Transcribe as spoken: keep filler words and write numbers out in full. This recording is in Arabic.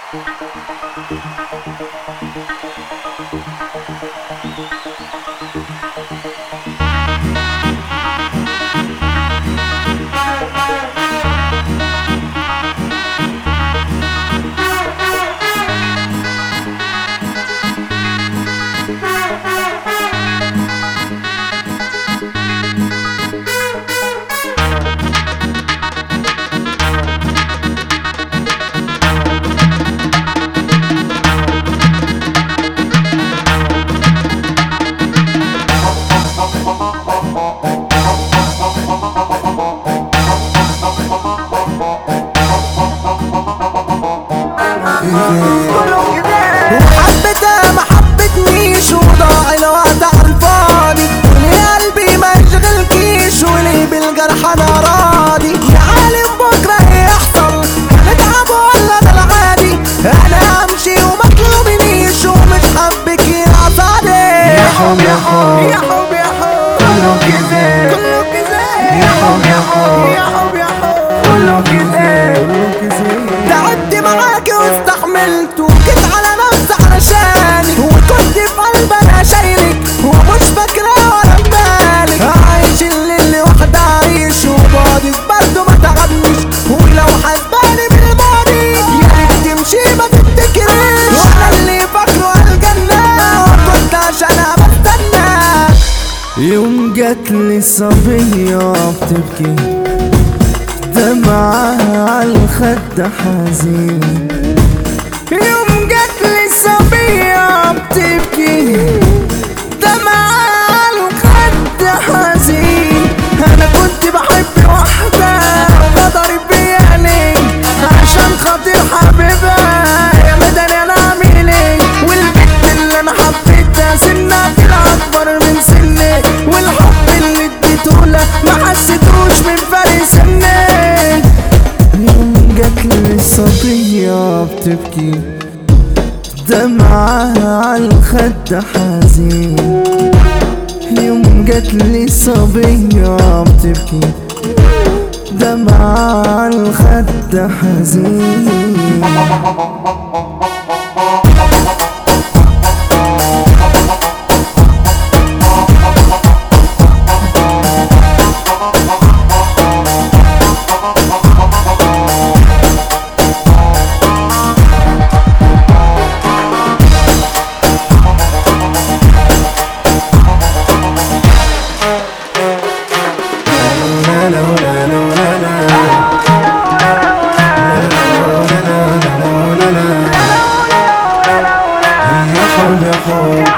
وحبتها ما حبتنيش وضاع الوقت عالفاضي، وليه قلبي ما يشغلكيش وليه بالجرح انا راضي. يا عالم بكره هيحصل هنتعب ولا ده العادي، انا همشي وما تلومنيش ومش حبك يا صادق. يا حب يا حب يا حب يا حب كله كذاب كله كذاب. يا حب يا حب يا حب يا حب كله كذاب. تعبت معاكي واستحملت وجيت على نفسي علشانك، وكنت في قلبي انا شايلك ومش فاكره ولا ببالك. عايش الليل لوحدي عايش وبعدي برضه ما تعبنيش، ولو حاسباني بالماضي يا ريت تمشي ما تفتكريش. وانا اللي فاكره الجنه وكنت عشان بستنى. يوم جاتلي صبية بتبكي دمعة عالخد حزين، يوم جاتلي صبية بتبكي دمعة عالخد حزين. انا كنت بحب واحدة وغدرت بيا ليه عشان خاطر حبيبها، يا مدني انا اعمل ايه؟ والبنت اللي انا حبيتها سنها طلع اكبر من سني، والحب اللي اديتهولها ما حسيتوش من فرق سني. يوم جاتلي صبية بتبكي دمعة عالخد حزين، يوم جاتلي صبية بتبكي دمعة عالخد حزين. يا حب